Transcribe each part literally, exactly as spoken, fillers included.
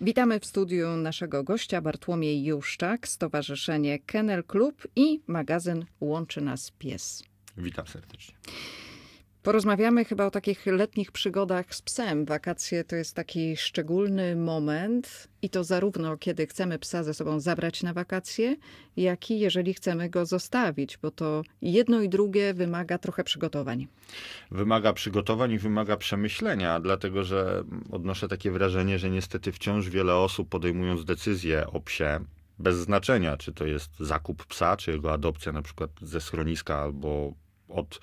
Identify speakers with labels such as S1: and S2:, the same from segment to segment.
S1: Witamy w studiu naszego gościa Bartłomiej Juszczak, Stowarzyszenie Kennel Klub i magazyn Łączy Nas Pies.
S2: Witam serdecznie.
S1: Porozmawiamy chyba o takich letnich przygodach z psem. Wakacje to jest taki szczególny moment i to zarówno kiedy chcemy psa ze sobą zabrać na wakacje, jak i jeżeli chcemy go zostawić, bo to jedno i drugie wymaga trochę przygotowań.
S2: Wymaga przygotowań i wymaga przemyślenia, dlatego że odnoszę takie wrażenie, że niestety wciąż wiele osób podejmując decyzję o psie, bez znaczenia, czy to jest zakup psa, czy jego adopcja na przykład ze schroniska albo od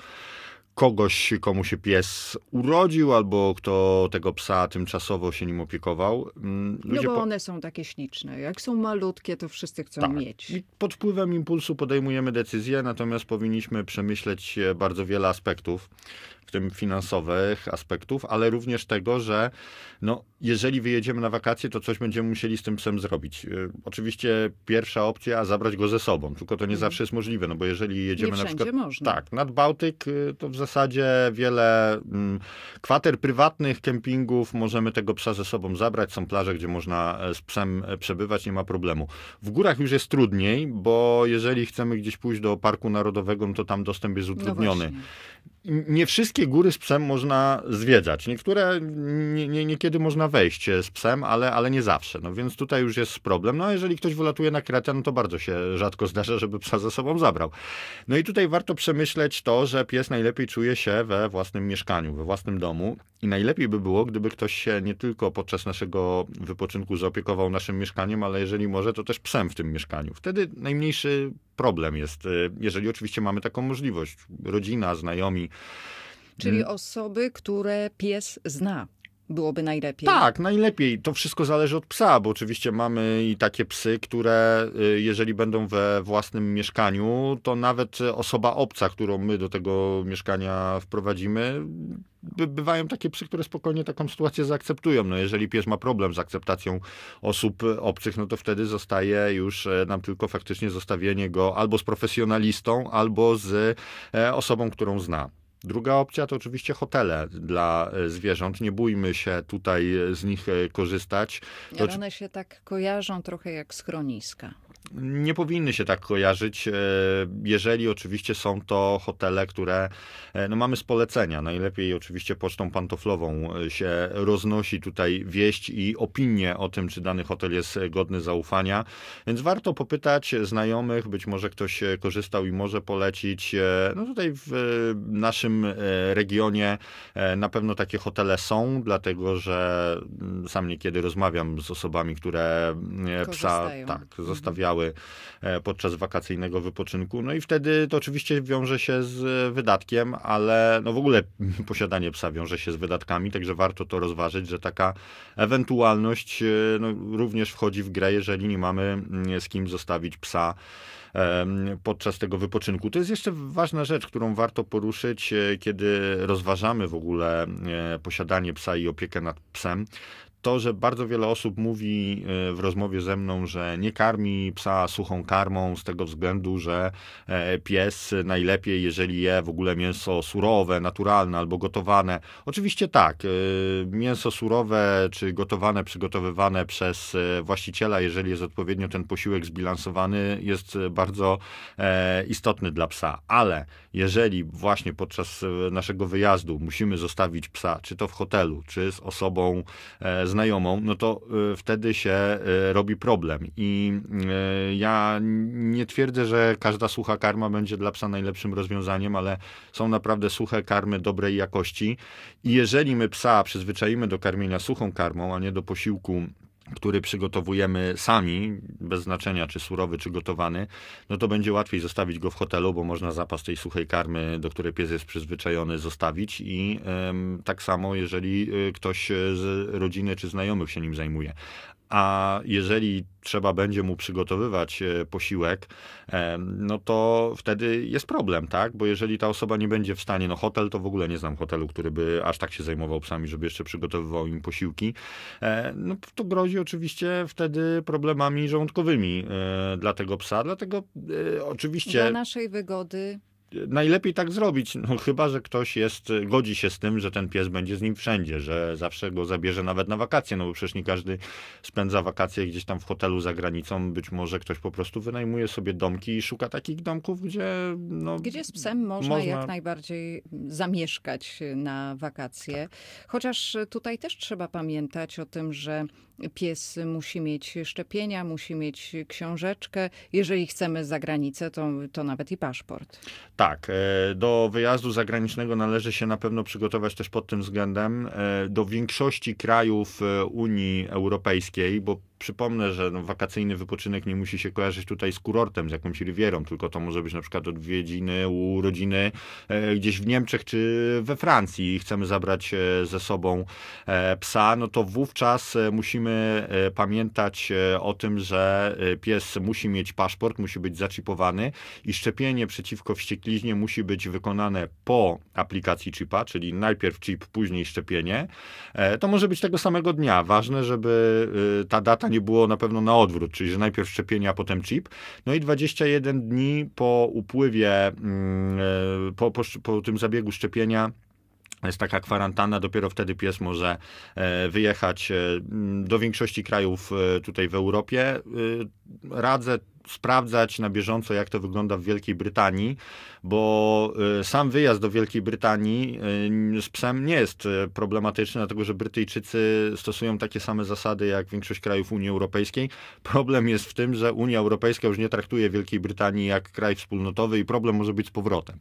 S2: kogoś, komu się pies urodził, albo kto tego psa tymczasowo się nim opiekował.
S1: Ludzie no bo one są takie śliczne. Jak są malutkie, to wszyscy chcą
S2: tak.
S1: mieć.
S2: I pod wpływem impulsu podejmujemy decyzję, natomiast powinniśmy przemyśleć bardzo wiele aspektów, w tym finansowych aspektów, ale również tego, że no, jeżeli wyjedziemy na wakacje, to coś będziemy musieli z tym psem zrobić. Oczywiście pierwsza opcja, zabrać go ze sobą, tylko to nie mm. zawsze jest możliwe, no bo jeżeli jedziemy
S1: nie
S2: na przykład
S1: można.
S2: Tak, nad Bałtyk, to w zasadzie wiele mm, kwater prywatnych, kempingów, możemy tego psa ze sobą zabrać. Są plaże, gdzie można z psem przebywać, nie ma problemu. W górach już jest trudniej, bo jeżeli chcemy gdzieś pójść do parku narodowego, no to tam dostęp jest utrudniony.
S1: No
S2: nie wszystkie góry z psem można zwiedzać. Niektóre nie, nie, niekiedy można wejść z psem, ale, ale nie zawsze. No więc tutaj już jest problem. No a jeżeli ktoś wylatuje na Kretę, no to bardzo się rzadko zdarza, żeby psa ze sobą zabrał. No i tutaj warto przemyśleć to, że pies najlepiej czuje się we własnym mieszkaniu, we własnym domu. I najlepiej by było, gdyby ktoś się nie tylko podczas naszego wypoczynku zaopiekował naszym mieszkaniem, ale jeżeli może, to też psem w tym mieszkaniu. Wtedy najmniejszy problem jest, jeżeli oczywiście mamy taką możliwość. Rodzina, znajomi.
S1: Czyli osoby, które pies zna. Byłoby najlepiej.
S2: Tak, najlepiej. To wszystko zależy od psa, bo oczywiście mamy i takie psy, które jeżeli będą we własnym mieszkaniu, to nawet osoba obca, którą my do tego mieszkania wprowadzimy, by, bywają takie psy, które spokojnie taką sytuację zaakceptują. No jeżeli pies ma problem z akceptacją osób obcych, no to wtedy zostaje już nam tylko faktycznie zostawienie go albo z profesjonalistą, albo z osobą, którą zna. Druga opcja to oczywiście hotele dla zwierząt. Nie bójmy się tutaj z nich korzystać.
S1: To... One się tak kojarzą trochę jak schroniska.
S2: Nie powinny się tak kojarzyć, jeżeli oczywiście są to hotele, które no mamy z polecenia. Najlepiej oczywiście pocztą pantoflową się roznosi tutaj wieść i opinię o tym, czy dany hotel jest godny zaufania. Więc warto popytać znajomych, być może ktoś korzystał i może polecić. No tutaj w naszym regionie na pewno takie hotele są, dlatego że sam niekiedy rozmawiam z osobami, które psa tak, zostawiały podczas wakacyjnego wypoczynku. No i wtedy to oczywiście wiąże się z wydatkiem, ale no w ogóle posiadanie psa wiąże się z wydatkami, także warto to rozważyć, że taka ewentualność no, również wchodzi w grę, jeżeli nie mamy z kim zostawić psa podczas tego wypoczynku. To jest jeszcze ważna rzecz, którą warto poruszyć, kiedy rozważamy w ogóle posiadanie psa i opiekę nad psem. To, że bardzo wiele osób mówi w rozmowie ze mną, że nie karmi psa suchą karmą z tego względu, że pies najlepiej, jeżeli je w ogóle mięso surowe, naturalne albo gotowane. Oczywiście tak, mięso surowe czy gotowane, przygotowywane przez właściciela, jeżeli jest odpowiednio ten posiłek zbilansowany, jest bardzo istotny dla psa. Ale jeżeli właśnie podczas naszego wyjazdu musimy zostawić psa, czy to w hotelu, czy z osobą znajomą, no to y, wtedy się y, robi problem. I y, ja nie twierdzę, że każda sucha karma będzie dla psa najlepszym rozwiązaniem, ale są naprawdę suche karmy dobrej jakości. I jeżeli my psa przyzwyczaimy do karmienia suchą karmą, a nie do posiłku, który przygotowujemy sami, bez znaczenia czy surowy, czy gotowany, no to będzie łatwiej zostawić go w hotelu, bo można zapas tej suchej karmy, do której pies jest przyzwyczajony, zostawić i ym, tak samo, jeżeli ktoś z rodziny czy znajomych się nim zajmuje. A jeżeli trzeba będzie mu przygotowywać posiłek, no to wtedy jest problem, tak? Bo jeżeli ta osoba nie będzie w stanie, no hotel, to w ogóle nie znam hotelu, który by aż tak się zajmował psami, żeby jeszcze przygotowywał im posiłki, no to grozi oczywiście wtedy problemami żołądkowymi dla tego psa, dlatego oczywiście...
S1: Dla naszej wygody
S2: najlepiej tak zrobić, no chyba że ktoś jest, godzi się z tym, że ten pies będzie z nim wszędzie, że zawsze go zabierze nawet na wakacje, no bo przecież nie każdy spędza wakacje gdzieś tam w hotelu za granicą, być może ktoś po prostu wynajmuje sobie domki i szuka takich domków, gdzie no,
S1: Gdzie z psem można,
S2: można
S1: jak najbardziej zamieszkać na wakacje. Tak. Chociaż tutaj też trzeba pamiętać o tym, że pies musi mieć szczepienia, musi mieć książeczkę. Jeżeli chcemy za granicę, to, to nawet i paszport.
S2: Tak, do wyjazdu zagranicznego należy się na pewno przygotować też pod tym względem. Do większości krajów Unii Europejskiej, bo przypomnę, że no, wakacyjny wypoczynek nie musi się kojarzyć tutaj z kurortem, z jakąś rywierą, tylko to może być na przykład odwiedziny u rodziny e, gdzieś w Niemczech czy we Francji i chcemy zabrać e, ze sobą e, psa, no to wówczas e, musimy e, pamiętać e, o tym, że e, pies musi mieć paszport, musi być zaczipowany i szczepienie przeciwko wściekliźnie musi być wykonane po aplikacji chipa, czyli najpierw chip, później szczepienie. E, to może być tego samego dnia. Ważne, żeby e, ta data nie było na pewno na odwrót, czyli że najpierw szczepienie, a potem chip. No i dwadzieścia jeden dni po upływie, po, po, po tym zabiegu szczepienia jest taka kwarantanna, dopiero wtedy pies może wyjechać do większości krajów tutaj w Europie. Radzę sprawdzać na bieżąco, jak to wygląda w Wielkiej Brytanii, bo sam wyjazd do Wielkiej Brytanii z psem nie jest problematyczny, dlatego że Brytyjczycy stosują takie same zasady jak większość krajów Unii Europejskiej. Problem jest w tym, że Unia Europejska już nie traktuje Wielkiej Brytanii jak kraj wspólnotowy i problem może być z powrotem.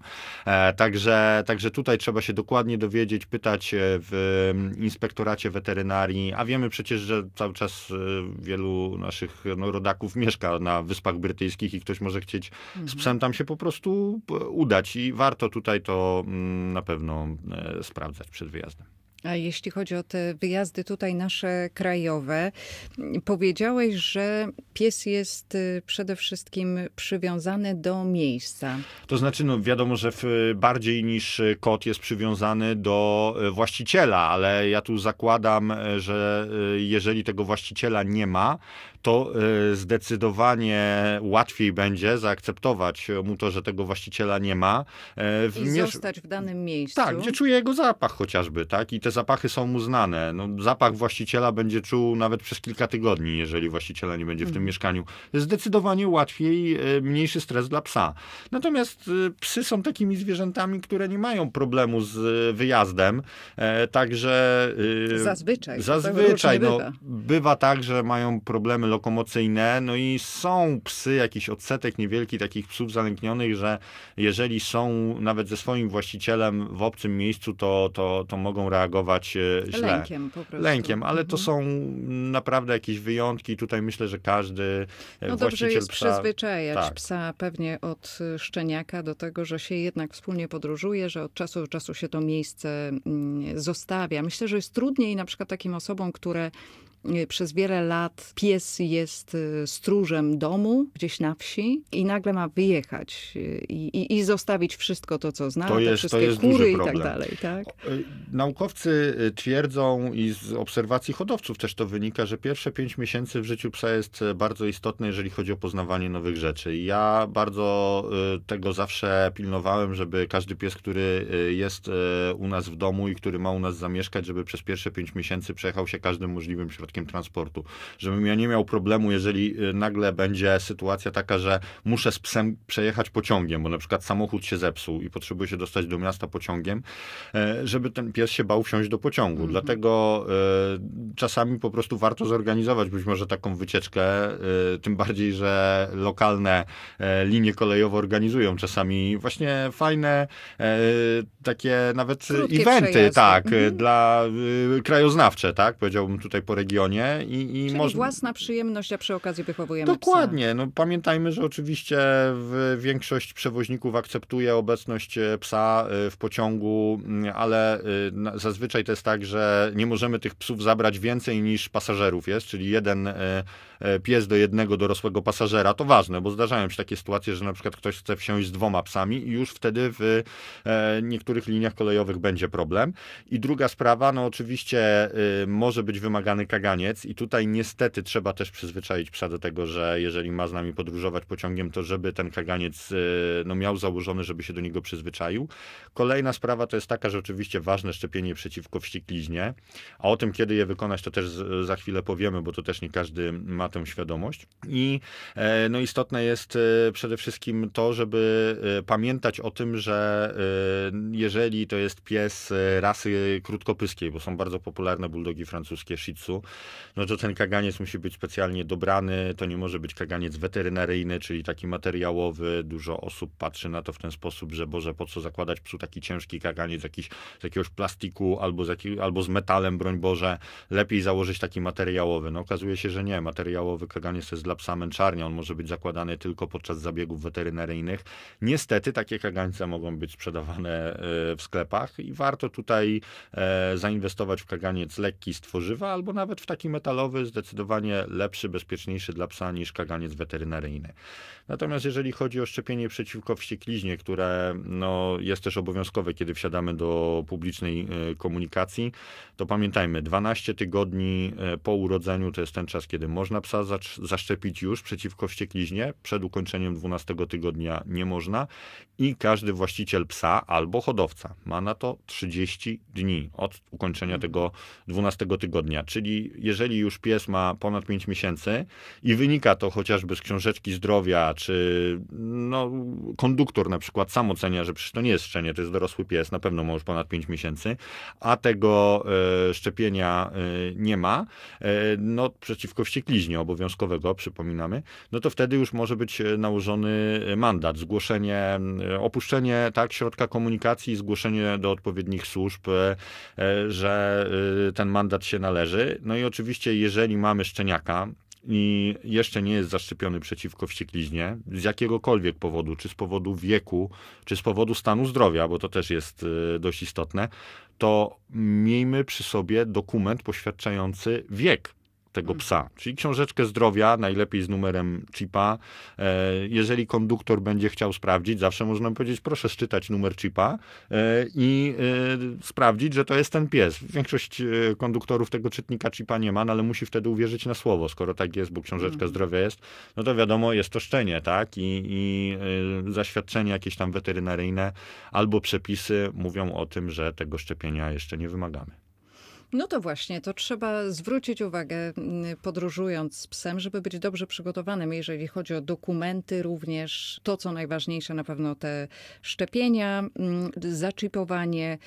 S2: Także, także tutaj trzeba się dokładnie dowiedzieć, pytać w inspektoracie weterynarii, a wiemy przecież, że cały czas wielu naszych no, rodaków mieszka na Wyspach Brytyjskich i ktoś może chcieć z psem tam się po prostu udać i warto tutaj to na pewno sprawdzać przed wyjazdem.
S1: A jeśli chodzi o te wyjazdy tutaj nasze krajowe, powiedziałeś, że pies jest przede wszystkim przywiązany do miejsca.
S2: To znaczy, no wiadomo, że bardziej niż kot jest przywiązany do właściciela, ale ja tu zakładam, że jeżeli tego właściciela nie ma, to zdecydowanie łatwiej będzie zaakceptować mu to, że tego właściciela nie ma.
S1: I nie... zostać w danym miejscu.
S2: Tak, gdzie czuje jego zapach chociażby, tak? I te zapachy są mu znane. No, zapach właściciela będzie czuł nawet przez kilka tygodni, jeżeli właściciela nie będzie w tym hmm. mieszkaniu. Zdecydowanie łatwiej, mniejszy stres dla psa. Natomiast psy są takimi zwierzętami, które nie mają problemu z wyjazdem, także...
S1: Zazwyczaj.
S2: Zazwyczaj, no, bywa. bywa tak, że mają problemy lokomocyjne, no i są psy, jakiś odsetek niewielki takich psów zalęknionych, że jeżeli są nawet ze swoim właścicielem w obcym miejscu, to, to, to mogą reagować źle.
S1: Lękiem po prostu.
S2: Lękiem, ale to są naprawdę jakieś wyjątki. Tutaj myślę, że każdy
S1: no
S2: właściciel
S1: dobrze jest
S2: psa...
S1: przyzwyczajać
S2: tak.
S1: psa pewnie od szczeniaka do tego, że się jednak wspólnie podróżuje, że od czasu do czasu się to miejsce zostawia. Myślę, że jest trudniej na przykład takim osobom, które przez wiele lat pies jest stróżem domu, gdzieś na wsi i nagle ma wyjechać i, i, i zostawić wszystko to, co zna,
S2: to
S1: te
S2: jest,
S1: wszystkie
S2: to jest
S1: kury
S2: duży
S1: i tak dalej. Tak?
S2: Naukowcy twierdzą i z obserwacji hodowców też to wynika, że pierwsze pięć miesięcy w życiu psa jest bardzo istotne, jeżeli chodzi o poznawanie nowych rzeczy. I ja bardzo tego zawsze pilnowałem, żeby każdy pies, który jest u nas w domu i który ma u nas zamieszkać, żeby przez pierwsze pięć miesięcy przejechał się każdym możliwym środkiem transportu. Żebym ja nie miał problemu, jeżeli nagle będzie sytuacja taka, że muszę z psem przejechać pociągiem, bo na przykład samochód się zepsuł i potrzebuję się dostać do miasta pociągiem, żeby ten pies się bał wsiąść do pociągu. Mhm. Dlatego y, czasami po prostu warto zorganizować być może taką wycieczkę, y, tym bardziej, że lokalne y, linie kolejowe organizują czasami właśnie fajne y, takie nawet
S1: krótkie
S2: eventy,
S1: przejazdy.
S2: tak,
S1: mhm.
S2: dla y, krajoznawcze, tak, powiedziałbym tutaj po regionie. I, i
S1: Czyli
S2: można...
S1: własna przyjemność, a przy okazji wychowujemy
S2: Dokładnie.
S1: psa.
S2: No, pamiętajmy, że oczywiście w większość przewoźników akceptuje obecność psa w pociągu, ale zazwyczaj to jest tak, że nie możemy tych psów zabrać więcej niż pasażerów jest, czyli jeden pies do jednego dorosłego pasażera. To ważne, bo zdarzają się takie sytuacje, że na przykład ktoś chce wsiąść z dwoma psami i już wtedy w niektórych liniach kolejowych będzie problem. I druga sprawa, no oczywiście może być wymagany kaganek kaganiec i tutaj niestety trzeba też przyzwyczaić psa do tego, że jeżeli ma z nami podróżować pociągiem, to żeby ten kaganiec no, miał założony, żeby się do niego przyzwyczaił. Kolejna sprawa to jest taka, że oczywiście ważne szczepienie przeciwko wściekliźnie, a o tym, kiedy je wykonać, to też za chwilę powiemy, bo to też nie każdy ma tę świadomość. I no, istotne jest przede wszystkim to, żeby pamiętać o tym, że jeżeli to jest pies rasy krótkopyskiej, bo są bardzo popularne bulldogi francuskie, shih tzu, no to ten kaganiec musi być specjalnie dobrany, to nie może być kaganiec weterynaryjny, czyli taki materiałowy. Dużo osób patrzy na to w ten sposób, że Boże, po co zakładać psu taki ciężki kaganiec jakiś, z jakiegoś plastiku albo z, jakiego, albo z metalem, broń Boże, lepiej założyć taki materiałowy. No okazuje się, że nie. Materiałowy kaganiec to jest dla psa męczarnia, on może być zakładany tylko podczas zabiegów weterynaryjnych. Niestety takie kagańce mogą być sprzedawane w sklepach i warto tutaj zainwestować w kaganiec lekki z tworzywa albo nawet w taki metalowy, zdecydowanie lepszy, bezpieczniejszy dla psa niż kaganiec weterynaryjny. Natomiast jeżeli chodzi o szczepienie przeciwko wściekliźnie, które no, jest też obowiązkowe, kiedy wsiadamy do publicznej komunikacji, to pamiętajmy, dwanaście tygodni po urodzeniu to jest ten czas, kiedy można psa zaszczepić już przeciwko wściekliźnie. Przed ukończeniem dwunastego tygodnia nie można i każdy właściciel psa albo hodowca ma na to trzydzieści dni od ukończenia tego dwunastego tygodnia. Czyli jeżeli już pies ma ponad pięć miesięcy i wynika to chociażby z książeczki zdrowia, czy no, konduktor na przykład sam ocenia, że przecież to nie jest szczenie, to jest dorosły pies, na pewno ma już ponad pięć miesięcy, a tego e, szczepienia e, nie ma, e, no przeciwko wściekliźnie obowiązkowego, przypominamy, no to wtedy już może być nałożony mandat, zgłoszenie, opuszczenie tak, środka komunikacji, zgłoszenie do odpowiednich służb, e, że e, ten mandat się należy. No i oczywiście, jeżeli mamy szczeniaka i jeszcze nie jest zaszczepiony przeciwko wściekliźnie, z jakiegokolwiek powodu, czy z powodu wieku, czy z powodu stanu zdrowia, bo to też jest dość istotne, to miejmy przy sobie dokument poświadczający wiek tego psa, czyli książeczkę zdrowia, najlepiej z numerem chipa. Jeżeli konduktor będzie chciał sprawdzić, zawsze można powiedzieć, proszę szczytać numer chipa i sprawdzić, że to jest ten pies. Większość konduktorów tego czytnika chipa nie ma, no ale musi wtedy uwierzyć na słowo. Skoro tak jest, bo książeczka mhm. zdrowia jest, no to wiadomo, jest to szczenie, tak? I, i zaświadczenia jakieś tam weterynaryjne albo przepisy mówią o tym, że tego szczepienia jeszcze nie wymagamy.
S1: No to właśnie, to trzeba zwrócić uwagę, podróżując z psem, żeby być dobrze przygotowanym, jeżeli chodzi o dokumenty również. To, co najważniejsze, na pewno te szczepienia, zaczipowanie,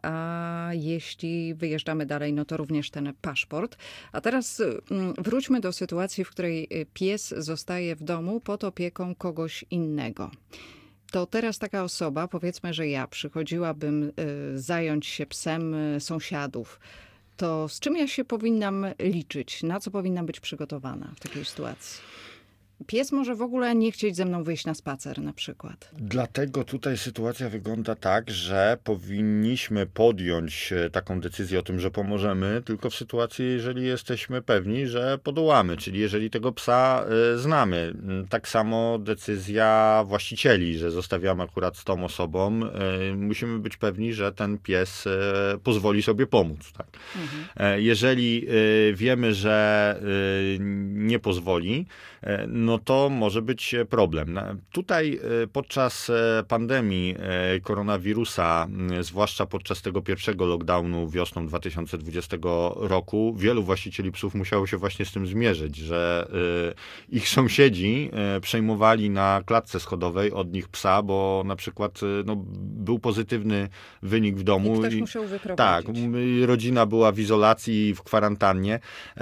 S1: a jeśli wyjeżdżamy dalej, no to również ten paszport. A teraz wróćmy do sytuacji, w której pies zostaje w domu pod opieką kogoś innego. To teraz taka osoba, powiedzmy, że ja przychodziłabym zająć się psem sąsiadów. To z czym ja się powinnam liczyć? Na co powinnam być przygotowana w takiej sytuacji? Pies może w ogóle nie chcieć ze mną wyjść na spacer na przykład.
S2: Dlatego tutaj sytuacja wygląda tak, że powinniśmy podjąć taką decyzję o tym, że pomożemy, tylko w sytuacji, jeżeli jesteśmy pewni, że podołamy, czyli jeżeli tego psa y, znamy. Tak samo decyzja właścicieli, że zostawiamy akurat z tą osobą. Y, musimy być pewni, że ten pies y, pozwoli sobie pomóc. Tak? Mhm. Y, jeżeli y, wiemy, że y, nie pozwoli, y, no to może być problem. Tutaj podczas pandemii koronawirusa, zwłaszcza podczas tego pierwszego lockdownu wiosną dwa tysiące dwudziestego roku, wielu właścicieli psów musiało się właśnie z tym zmierzyć, że ich sąsiedzi przejmowali na klatce schodowej od nich psa, bo na przykład no, był pozytywny wynik w domu.
S1: I ktoś musiał wyprowadzić.
S2: Tak, rodzina była w izolacji, w kwarantannie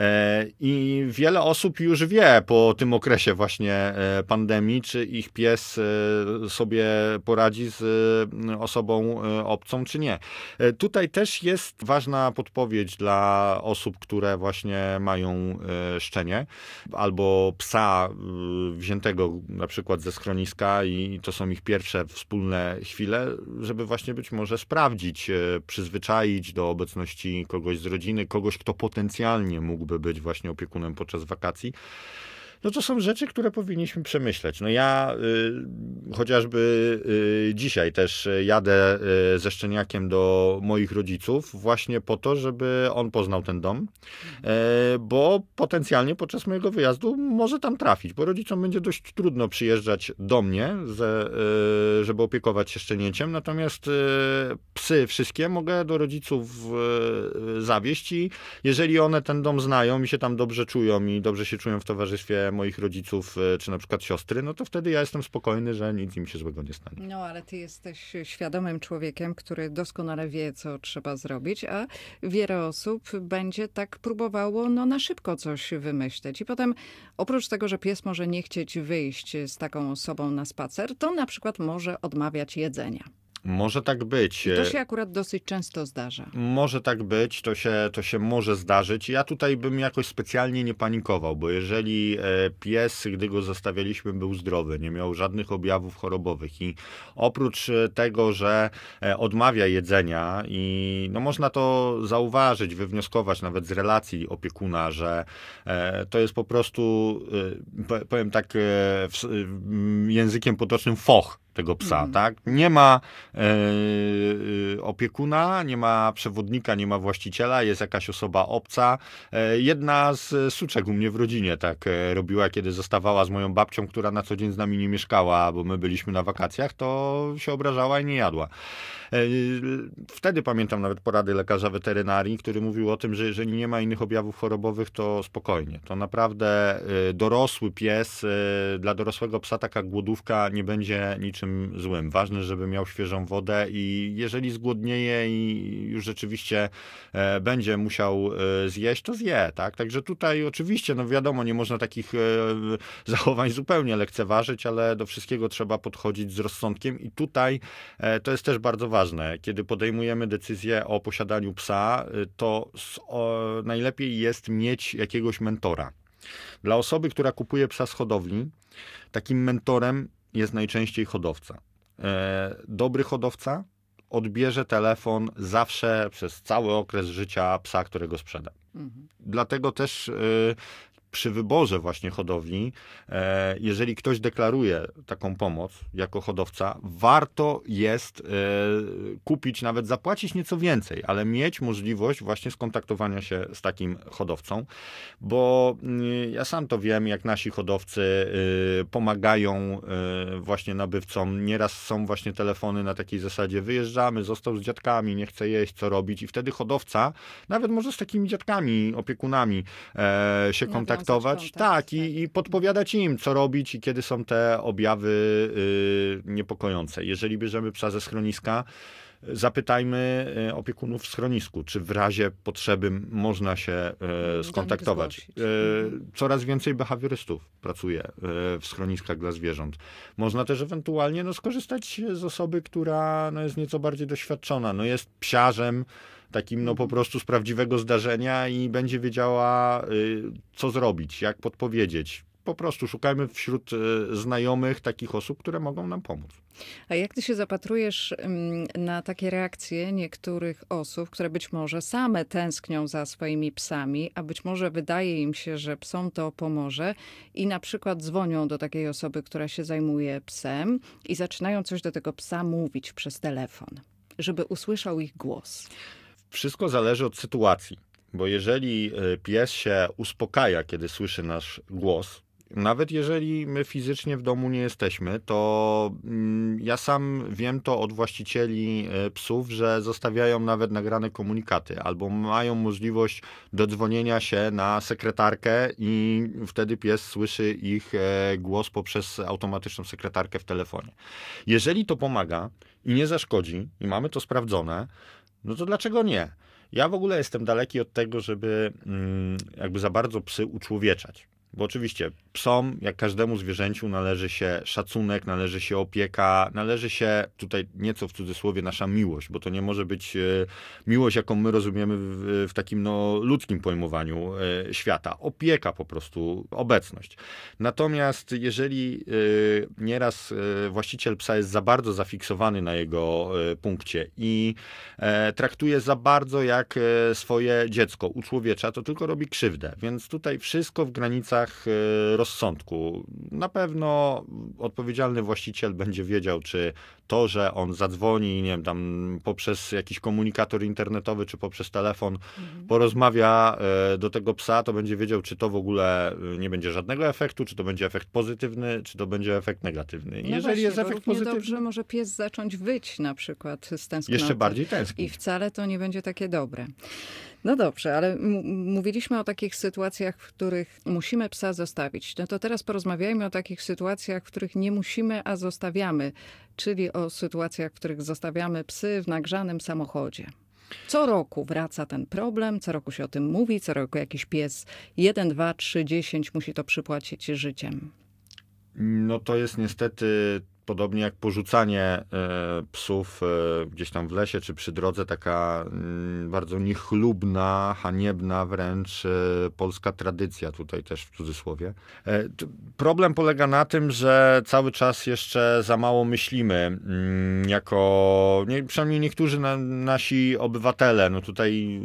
S2: i wiele osób już wie po tym okresie właśnie pandemii, czy ich pies sobie poradzi z osobą obcą, czy nie. Tutaj też jest ważna podpowiedź dla osób, które właśnie mają szczenie, albo psa wziętego na przykład ze schroniska i to są ich pierwsze wspólne chwile, żeby właśnie być może sprawdzić, przyzwyczaić do obecności kogoś z rodziny, kogoś, kto potencjalnie mógłby być właśnie opiekunem podczas wakacji. No to są rzeczy, które powinniśmy przemyśleć. No ja y, chociażby y, dzisiaj też jadę y, ze szczeniakiem do moich rodziców właśnie po to, żeby on poznał ten dom, y, bo potencjalnie podczas mojego wyjazdu może tam trafić, bo rodzicom będzie dość trudno przyjeżdżać do mnie, ze, y, żeby opiekować się szczenięciem, natomiast y, psy wszystkie mogę do rodziców y, zawieźć i jeżeli one ten dom znają i się tam dobrze czują i dobrze się czują w towarzystwie moich rodziców, czy na przykład siostry, no to wtedy ja jestem spokojny, że nic im się złego nie stanie.
S1: No, ale ty jesteś świadomym człowiekiem, który doskonale wie, co trzeba zrobić, a wiele osób będzie tak próbowało no, na szybko coś wymyśleć. I potem oprócz tego, że pies może nie chcieć wyjść z taką osobą na spacer, to na przykład może odmawiać jedzenia.
S2: Może tak być.
S1: I to się akurat dosyć często zdarza.
S2: Może tak być, to się, to się może zdarzyć. Ja tutaj bym jakoś specjalnie nie panikował, bo jeżeli pies, gdy go zostawialiśmy, był zdrowy, nie miał żadnych objawów chorobowych i oprócz tego, że odmawia jedzenia i no można to zauważyć, wywnioskować nawet z relacji opiekuna, że to jest po prostu, powiem tak językiem potocznym, foch tego psa, mm. tak? Nie ma e, opiekuna, nie ma przewodnika, nie ma właściciela, jest jakaś osoba obca. E, jedna z suczek u mnie w rodzinie tak e, robiła, kiedy zostawała z moją babcią, która na co dzień z nami nie mieszkała, bo my byliśmy na wakacjach, to się obrażała i nie jadła. E, wtedy pamiętam nawet porady lekarza weterynarii, który mówił o tym, że jeżeli nie ma innych objawów chorobowych, to spokojnie. To naprawdę e, dorosły pies, e, dla dorosłego psa taka głodówka nie będzie niczym złym. Ważne, żeby miał świeżą wodę i jeżeli zgłodnieje i już rzeczywiście e, będzie musiał e, zjeść, to zje, tak? Także tutaj oczywiście, no wiadomo, nie można takich e, zachowań zupełnie lekceważyć, ale do wszystkiego trzeba podchodzić z rozsądkiem i tutaj e, to jest też bardzo ważne. Kiedy podejmujemy decyzję o posiadaniu psa, e, to z, o, najlepiej jest mieć jakiegoś mentora. Dla osoby, która kupuje psa z hodowli, takim mentorem jest najczęściej hodowca. Dobry hodowca odbierze telefon zawsze przez cały okres życia psa, którego sprzeda. Mhm. Dlatego też przy wyborze właśnie hodowli, jeżeli ktoś deklaruje taką pomoc jako hodowca, warto jest kupić, nawet zapłacić nieco więcej, ale mieć możliwość właśnie skontaktowania się z takim hodowcą, bo ja sam to wiem, jak nasi hodowcy pomagają właśnie nabywcom. Nieraz są właśnie telefony na takiej zasadzie: wyjeżdżamy, został z dziadkami, nie chce jeść, co robić, i wtedy hodowca nawet może z takimi dziadkami, opiekunami się kontaktować. Kontakt, tak, i, i podpowiadać im, co robić i kiedy są te objawy y, niepokojące. Jeżeli bierzemy psa ze schroniska, zapytajmy opiekunów w schronisku, czy w razie potrzeby można się y, skontaktować. Y, coraz więcej behawiorystów pracuje y, w schroniskach dla zwierząt. Można też ewentualnie no, skorzystać z osoby, która no, jest nieco bardziej doświadczona, no, jest psiarzem, takim no po prostu z prawdziwego zdarzenia i będzie wiedziała, co zrobić, jak podpowiedzieć. Po prostu szukajmy wśród znajomych takich osób, które mogą nam pomóc.
S1: A jak ty się zapatrujesz na takie reakcje niektórych osób, które być może same tęsknią za swoimi psami, a być może wydaje im się, że psom to pomoże i na przykład dzwonią do takiej osoby, która się zajmuje psem i zaczynają coś do tego psa mówić przez telefon, żeby usłyszał ich głos?
S2: Wszystko zależy od sytuacji, bo jeżeli pies się uspokaja, kiedy słyszy nasz głos, nawet jeżeli my fizycznie w domu nie jesteśmy, to ja sam wiem to od właścicieli psów, że zostawiają nawet nagrane komunikaty albo mają możliwość dodzwonienia się na sekretarkę i wtedy pies słyszy ich głos poprzez automatyczną sekretarkę w telefonie. Jeżeli to pomaga i nie zaszkodzi i mamy to sprawdzone, no to dlaczego nie? Ja w ogóle jestem daleki od tego, żeby jakby za bardzo psy uczłowieczać. Bo oczywiście psom, jak każdemu zwierzęciu, należy się szacunek, należy się opieka, należy się tutaj nieco w cudzysłowie nasza miłość, bo to nie może być miłość, jaką my rozumiemy w, w takim no, ludzkim pojmowaniu świata. Opieka po prostu, obecność. Natomiast jeżeli nieraz właściciel psa jest za bardzo zafiksowany na jego punkcie i traktuje za bardzo jak swoje dziecko, uczłowiecza, to tylko robi krzywdę. Więc tutaj wszystko w granicach gruzach rozsądku. Na pewno odpowiedzialny właściciel będzie wiedział, czy to, że on zadzwoni, nie wiem, tam poprzez jakiś komunikator internetowy, czy poprzez telefon, mhm. porozmawia do tego psa, to będzie wiedział, czy to w ogóle nie będzie żadnego efektu, czy to będzie efekt pozytywny, czy to będzie efekt negatywny.
S1: No
S2: Jeżeli
S1: właśnie,
S2: jest efekt pozytywny,
S1: dobrze może pies zacząć wyć na przykład z tęsknoty.
S2: Jeszcze bardziej tęsknić.
S1: I wcale to nie będzie takie dobre. No dobrze, ale m- mówiliśmy o takich sytuacjach, w których musimy psa zostawić. No to teraz porozmawiajmy o takich sytuacjach, w których nie musimy, a zostawiamy. Czyli o sytuacjach, w których zostawiamy psy w nagrzanym samochodzie. Co roku wraca ten problem, co roku się o tym mówi, co roku jakiś pies jeden, dwa, trzy, dziesięć musi to przypłacić życiem.
S2: No to jest niestety podobnie jak porzucanie e, psów e, gdzieś tam w lesie czy przy drodze, taka m, bardzo niechlubna, haniebna wręcz e, polska tradycja, tutaj też w cudzysłowie. E, t, problem polega na tym, że cały czas jeszcze za mało myślimy m, jako, nie, przynajmniej niektórzy na, nasi obywatele, no tutaj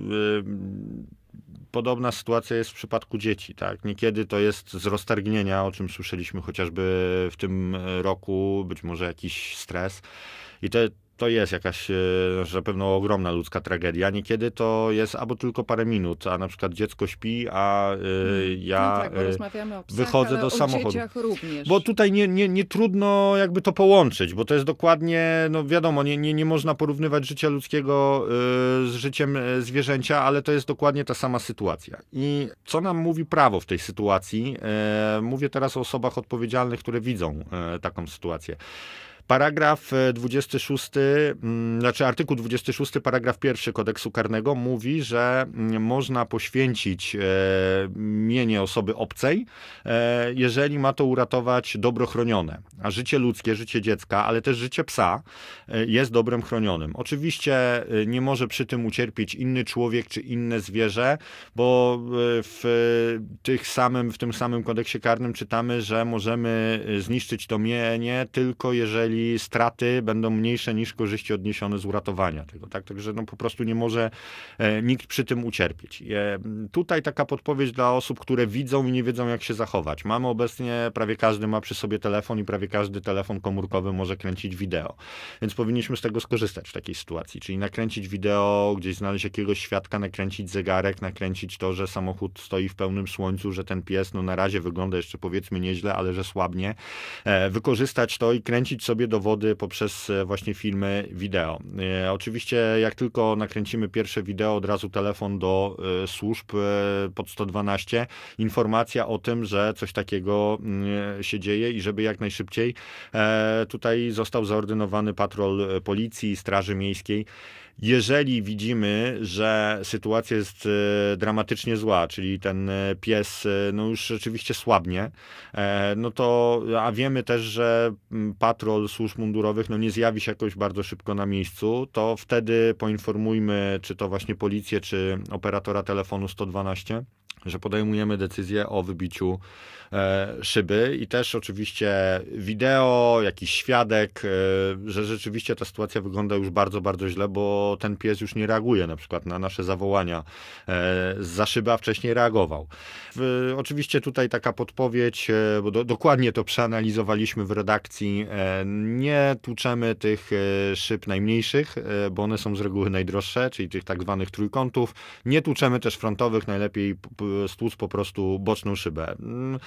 S2: e, podobna sytuacja jest w przypadku dzieci, tak? Niekiedy to jest z roztargnienia, o czym słyszeliśmy chociażby w tym roku, być może jakiś stres. I to, to jest jakaś, że pewno ogromna ludzka tragedia. Niekiedy to jest albo tylko parę minut, a na przykład dziecko śpi, a y, ja
S1: no tak, bo rozmawiamy o psach,
S2: wychodzę
S1: ale
S2: do
S1: o
S2: samochodu.
S1: Dzieciach również.
S2: Bo tutaj nie, nie, nie trudno jakby to połączyć, bo to jest dokładnie, no wiadomo, nie, nie, nie można porównywać życia ludzkiego y, z życiem zwierzęcia, ale to jest dokładnie ta sama sytuacja. I co nam mówi prawo w tej sytuacji? Y, mówię teraz o osobach odpowiedzialnych, które widzą y, taką sytuację. Paragraf dwudziesty szósty, znaczy artykuł dwudziesty szósty, paragraf pierwszy Kodeksu Karnego mówi, że można poświęcić mienie osoby obcej, jeżeli ma to uratować dobro chronione. A życie ludzkie, życie dziecka, ale też życie psa jest dobrem chronionym. Oczywiście nie może przy tym ucierpieć inny człowiek czy inne zwierzę, bo w, tych samym, w tym samym Kodeksie Karnym czytamy, że możemy zniszczyć to mienie tylko jeżeli straty będą mniejsze niż korzyści odniesione z uratowania tego. Tak? Także no, po prostu nie może e, nikt przy tym ucierpieć. E, tutaj taka podpowiedź dla osób, które widzą i nie wiedzą, jak się zachować. Mamy obecnie, prawie każdy ma przy sobie telefon i prawie każdy telefon komórkowy może kręcić wideo. Więc powinniśmy z tego skorzystać w takiej sytuacji. Czyli nakręcić wideo, gdzieś znaleźć jakiegoś świadka, nakręcić zegarek, nakręcić to, że samochód stoi w pełnym słońcu, że ten pies no, na razie wygląda jeszcze powiedzmy nieźle, ale że słabnie. E, wykorzystać to i kręcić sobie dowody poprzez właśnie filmy wideo. E, oczywiście jak tylko nakręcimy pierwsze wideo, od razu telefon do e, służb e, pod sto dwanaście, informacja o tym, że coś takiego e, się dzieje i żeby jak najszybciej e, tutaj został zaordynowany patrol policji, straży miejskiej. Jeżeli widzimy, że sytuacja jest dramatycznie zła, czyli ten pies no już rzeczywiście słabnie, no to, a wiemy też, że patrol służb mundurowych no nie zjawi się jakoś bardzo szybko na miejscu, to wtedy poinformujmy, czy to właśnie policję, czy operatora telefonu sto dwanaście, że podejmujemy decyzję o wybiciu e, szyby i też oczywiście wideo, jakiś świadek, e, że rzeczywiście ta sytuacja wygląda już bardzo, bardzo źle, bo ten pies już nie reaguje na przykład na nasze zawołania e, zza szyby, a wcześniej reagował. W, oczywiście tutaj taka podpowiedź, e, bo do, dokładnie to przeanalizowaliśmy w redakcji, e, nie tłuczemy tych e, szyb najmniejszych, e, bo one są z reguły najdroższe, czyli tych tak zwanych trójkątów. Nie tłuczemy też frontowych, najlepiej p- p- stłuc po prostu boczną szybę.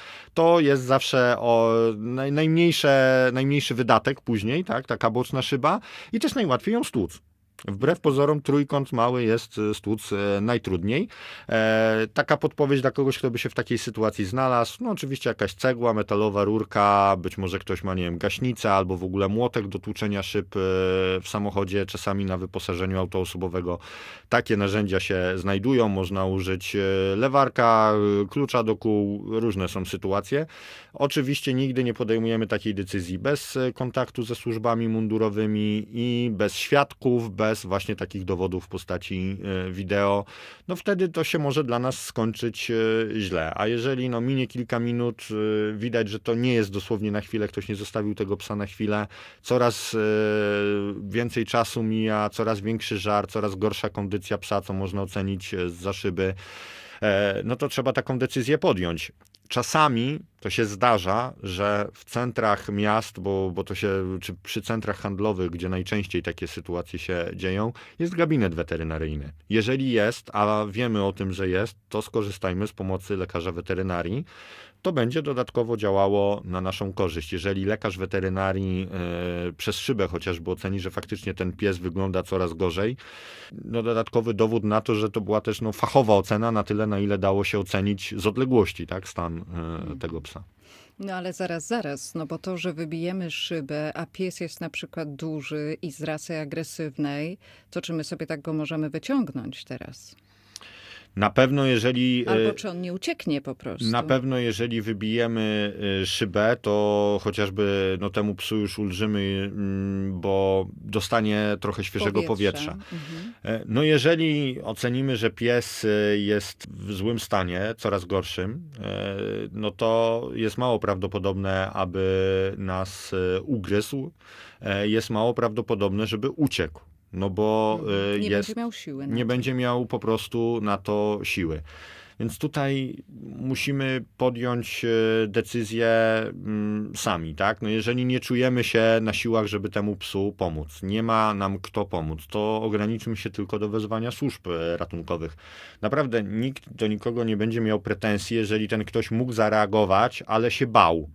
S2: To jest zawsze o naj, najmniejsze, najmniejszy wydatek później, tak, taka boczna szyba i też najłatwiej ją stłuc. Wbrew pozorom trójkąt mały jest stłuc najtrudniej. E, taka podpowiedź dla kogoś, kto by się w takiej sytuacji znalazł. No oczywiście jakaś cegła, metalowa rurka, być może ktoś ma, nie wiem, gaśnicę albo w ogóle młotek do tłuczenia szyb w samochodzie. Czasami na wyposażeniu autoosobowego takie narzędzia się znajdują. Można użyć lewarka, klucza do kół. Różne są sytuacje. Oczywiście nigdy nie podejmujemy takiej decyzji bez kontaktu ze służbami mundurowymi i bez świadków, bez bez właśnie takich dowodów w postaci wideo, no wtedy to się może dla nas skończyć źle. A jeżeli no minie kilka minut, widać, że to nie jest dosłownie na chwilę, ktoś nie zostawił tego psa na chwilę, coraz więcej czasu mija, coraz większy żar, coraz gorsza kondycja psa, co można ocenić zza szyby, no to trzeba taką decyzję podjąć. czasami to się zdarza, że w centrach miast, bo, bo to się, czy przy centrach handlowych, gdzie najczęściej takie sytuacje się dzieją, jest gabinet weterynaryjny. Jeżeli jest, a wiemy o tym, że jest, to skorzystajmy z pomocy lekarza weterynarii. To będzie dodatkowo działało na naszą korzyść. Jeżeli lekarz weterynarii e, przez szybę chociażby oceni, że faktycznie ten pies wygląda coraz gorzej, no dodatkowy dowód na to, że to była też no, fachowa ocena na tyle, na ile dało się ocenić z odległości, tak, stan e, tego psa.
S1: No ale zaraz, zaraz, no bo to, że wybijemy szybę, a pies jest na przykład duży i z rasy agresywnej, to czy my sobie tak go możemy wyciągnąć teraz?
S2: Na pewno jeżeli...
S1: Albo czy on nie ucieknie po prostu.
S2: Na pewno jeżeli wybijemy szybę, to chociażby no, temu psu już ulżymy, bo dostanie trochę świeżego powietrza. powietrza. Mhm. No jeżeli ocenimy, że pies jest w złym stanie, coraz gorszym, no to jest mało prawdopodobne, aby nas ugryzł. Jest mało prawdopodobne, żeby uciekł. No bo
S1: nie
S2: jest,
S1: będzie miał siły.
S2: Nie to. będzie miał po prostu na to siły. Więc tutaj musimy podjąć decyzję sami, tak? No jeżeli nie czujemy się na siłach, żeby temu psu pomóc, nie ma nam kto pomóc, to ograniczmy się tylko do wezwania służb ratunkowych. Naprawdę nikt do nikogo nie będzie miał pretensji, jeżeli ten ktoś mógł zareagować, ale się bał.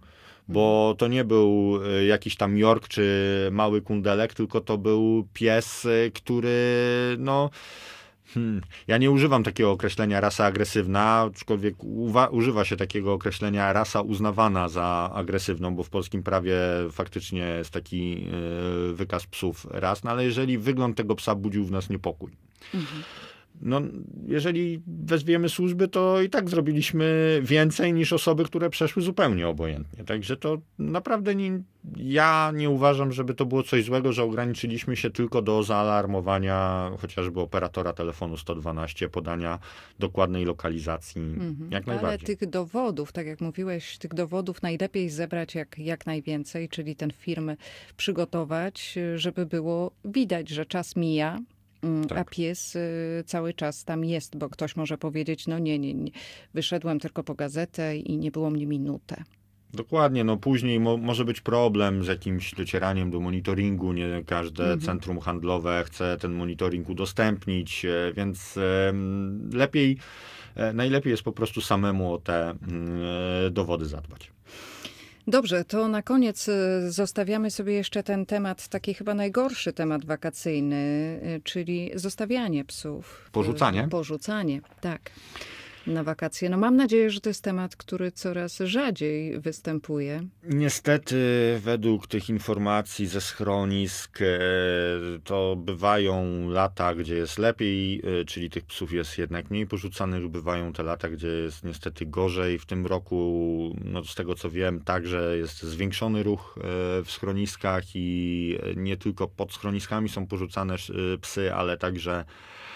S2: Bo to nie był jakiś tam York czy mały kundelek, tylko to był pies, który no... Hmm, ja nie używam takiego określenia rasa agresywna, aczkolwiek uwa- używa się takiego określenia rasa uznawana za agresywną, bo w polskim prawie faktycznie jest taki yy, wykaz psów ras, no ale jeżeli wygląd tego psa budził w nas niepokój. Mhm. No, jeżeli wezwiemy służby, to i tak zrobiliśmy więcej niż osoby, które przeszły zupełnie obojętnie. Także to naprawdę nie, ja nie uważam, żeby to było coś złego, że ograniczyliśmy się tylko do zaalarmowania chociażby operatora telefonu sto dwanaście, podania dokładnej lokalizacji. Mhm. Jak najbardziej.
S1: Ale tych dowodów, tak jak mówiłeś, tych dowodów najlepiej zebrać jak, jak najwięcej, czyli ten film przygotować, żeby było widać, że czas mija. Tak. A pies y, cały czas tam jest, bo ktoś może powiedzieć, no nie, nie, nie, wyszedłem tylko po gazetę i nie było mnie minutę.
S2: Dokładnie, no później mo- może być problem z jakimś docieraniem do monitoringu, nie każde mhm. centrum handlowe chce ten monitoring udostępnić, więc e, lepiej, e, najlepiej jest po prostu samemu o te e, dowody zadbać.
S1: Dobrze, to na koniec zostawiamy sobie jeszcze ten temat, taki chyba najgorszy temat wakacyjny, czyli zostawianie psów.
S2: Porzucanie?
S1: Porzucanie, tak. Na wakacje. No mam nadzieję, że to jest temat, który coraz rzadziej występuje.
S2: Niestety według tych informacji ze schronisk to bywają lata, gdzie jest lepiej, czyli tych psów jest jednak mniej porzucanych, bywają te lata, gdzie jest niestety gorzej. W tym roku, no z tego co wiem, także jest zwiększony ruch w schroniskach i nie tylko pod schroniskami są porzucane psy, ale także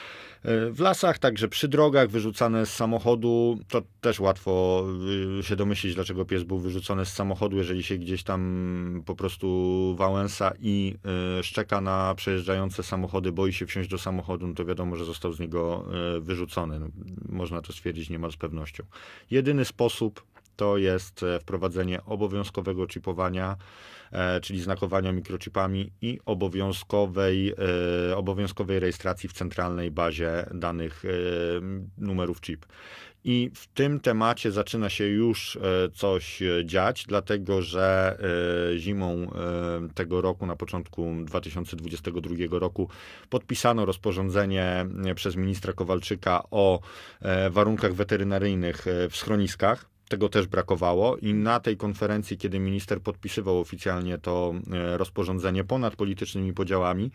S2: w lasach, także przy drogach, wyrzucane z samochodu. To też łatwo się domyślić, dlaczego pies był wyrzucony z samochodu, jeżeli się gdzieś tam po prostu wałęsa i szczeka na przejeżdżające samochody, boi się wsiąść do samochodu, no to wiadomo, że został z niego wyrzucony. No, można to stwierdzić niemal z pewnością. Jedyny sposób to jest wprowadzenie obowiązkowego chipowania, czyli znakowania mikrochipami i obowiązkowej, obowiązkowej rejestracji w centralnej bazie danych numerów chip. I w tym temacie zaczyna się już coś dziać, dlatego że zimą tego roku, na początku dwa tysiące dwudziestego drugiego roku podpisano rozporządzenie przez ministra Kowalczyka o warunkach weterynaryjnych w schroniskach. Tego też brakowało i na tej konferencji, kiedy minister podpisywał oficjalnie to rozporządzenie ponad politycznymi podziałami,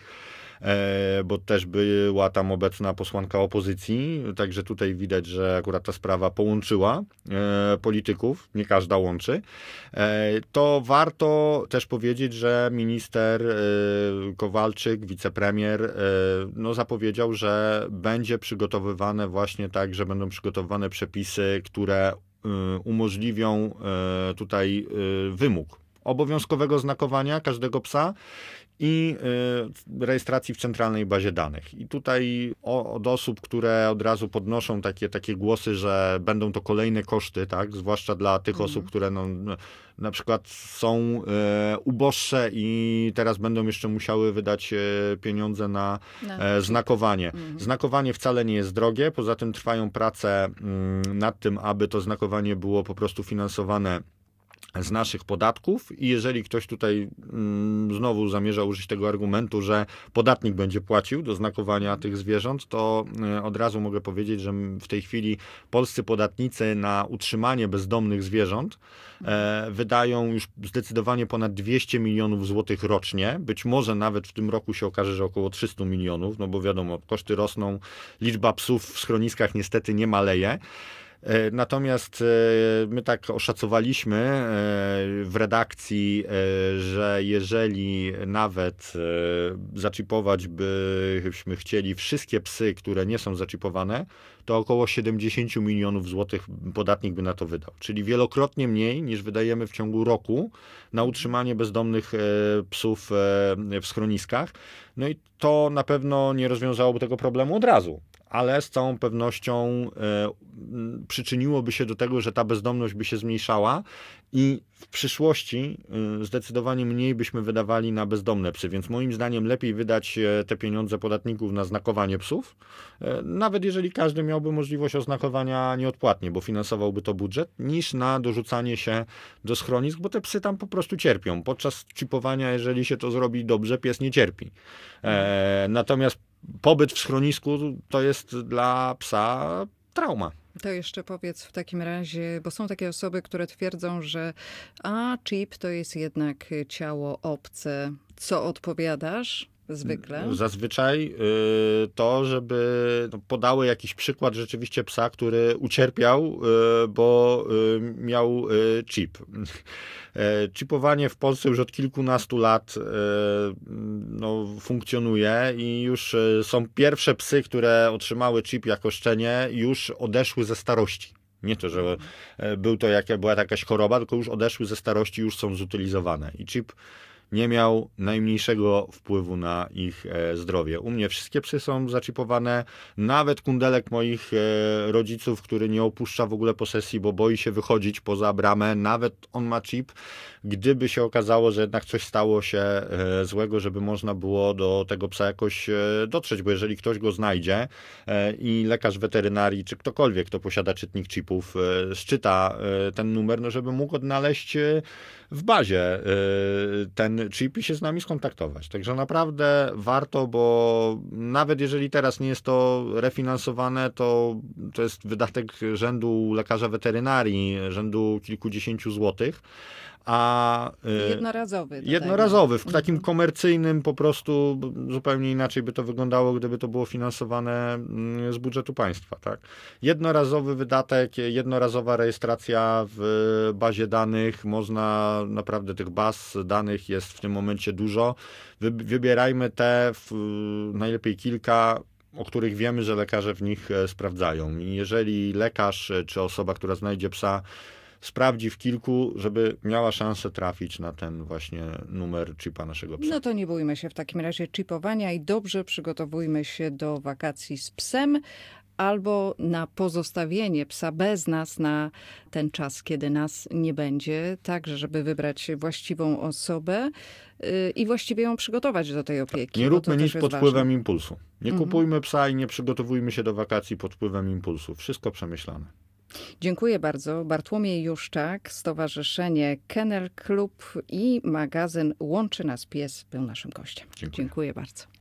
S2: bo też była tam obecna posłanka opozycji, także tutaj widać, że akurat ta sprawa połączyła polityków, nie każda łączy, to warto też powiedzieć, że minister Kowalczyk, wicepremier, no zapowiedział, że będzie przygotowywane właśnie tak, że będą przygotowywane przepisy, które umożliwią tutaj wymóg obowiązkowego znakowania każdego psa i y, rejestracji w centralnej bazie danych. I tutaj o, od osób, które od razu podnoszą takie, takie głosy, że będą to kolejne koszty, tak, zwłaszcza dla tych mm. osób, które no, na przykład są y, uboższe i teraz będą jeszcze musiały wydać y, pieniądze na no. y, znakowanie. Mm. Znakowanie wcale nie jest drogie, poza tym trwają prace y, nad tym, aby to znakowanie było po prostu finansowane z naszych podatków i jeżeli ktoś tutaj mm, znowu zamierza użyć tego argumentu, że podatnik będzie płacił do znakowania tych zwierząt, to y, od razu mogę powiedzieć, że w tej chwili polscy podatnicy na utrzymanie bezdomnych zwierząt e, wydają już zdecydowanie ponad dwieście milionów złotych rocznie. Być może nawet w tym roku się okaże, że około trzysta milionów, no bo wiadomo, koszty rosną, liczba psów w schroniskach niestety nie maleje. Natomiast my tak oszacowaliśmy w redakcji, że jeżeli nawet zaczipować byśmy chcieli wszystkie psy, które nie są zaczipowane, to około siedemdziesiąt milionów złotych podatnik by na to wydał. Czyli wielokrotnie mniej niż wydajemy w ciągu roku na utrzymanie bezdomnych psów w schroniskach. No i to na pewno nie rozwiązałoby tego problemu od razu. Ale z całą pewnością y, przyczyniłoby się do tego, że ta bezdomność by się zmniejszała i w przyszłości y, zdecydowanie mniej byśmy wydawali na bezdomne psy, więc moim zdaniem lepiej wydać te pieniądze podatników na znakowanie psów, y, nawet jeżeli każdy miałby możliwość oznakowania nieodpłatnie, bo finansowałby to budżet, niż na dorzucanie się do schronisk, bo te psy tam po prostu cierpią. Podczas chipowania, jeżeli się to zrobi dobrze, pies nie cierpi. E, natomiast pobyt w schronisku to jest dla psa trauma.
S1: To jeszcze powiedz w takim razie, bo są takie osoby, które twierdzą, że a chip to jest jednak ciało obce. Co odpowiadasz zwykle?
S2: Zazwyczaj y, to, żeby no, podały jakiś przykład rzeczywiście psa, który ucierpiał, y, bo y, miał y, chip. Chipowanie w Polsce już od kilkunastu lat no, funkcjonuje i już są pierwsze psy, które otrzymały chip jako szczenie, już odeszły ze starości. Nie to, że był to jaka, była jakaś choroba, tylko już odeszły ze starości, już są zutylizowane. I chip nie miał najmniejszego wpływu na ich zdrowie. U mnie wszystkie psy są zaczipowane, nawet kundelek moich rodziców, który nie opuszcza w ogóle posesji, bo boi się wychodzić poza bramę, nawet on ma chip. Gdyby się okazało, że jednak coś stało się złego, żeby można było do tego psa jakoś dotrzeć, bo jeżeli ktoś go znajdzie i lekarz weterynarii, czy ktokolwiek, kto posiada czytnik chipów, szczyta ten numer, no żeby mógł odnaleźć w bazie ten chip i się z nami skontaktować. Także naprawdę warto, bo nawet jeżeli teraz nie jest to refinansowane, to to jest wydatek rzędu lekarza weterynarii, rzędu kilkudziesięciu złotych. A
S1: jednorazowy.
S2: Jednorazowy, w takim komercyjnym po prostu zupełnie inaczej by to wyglądało, gdyby to było finansowane z budżetu państwa. Tak? Jednorazowy wydatek, jednorazowa rejestracja w bazie danych, można naprawdę tych baz danych jest w tym momencie dużo. Wybierajmy te, w, najlepiej kilka, o których wiemy, że lekarze w nich sprawdzają. I jeżeli lekarz czy osoba, która znajdzie psa, sprawdzi w kilku, żeby miała szansę trafić na ten właśnie numer chipa naszego psa.
S1: No to nie bójmy się w takim razie chipowania i dobrze przygotowujmy się do wakacji z psem albo na pozostawienie psa bez nas na ten czas, kiedy nas nie będzie, tak, żeby wybrać właściwą osobę yy, i właściwie ją przygotować do tej opieki.
S2: Nie róbmy nic pod wpływem
S1: ważne.
S2: impulsu. Nie mhm. kupujmy psa i nie przygotowujmy się do wakacji pod wpływem impulsu. Wszystko przemyślane.
S1: Dziękuję bardzo. Bartłomiej Juszczak, Stowarzyszenie Kennel Klub i magazyn Łączy Nas Pies był naszym gościem.
S2: Dziękuję,
S1: Dziękuję bardzo.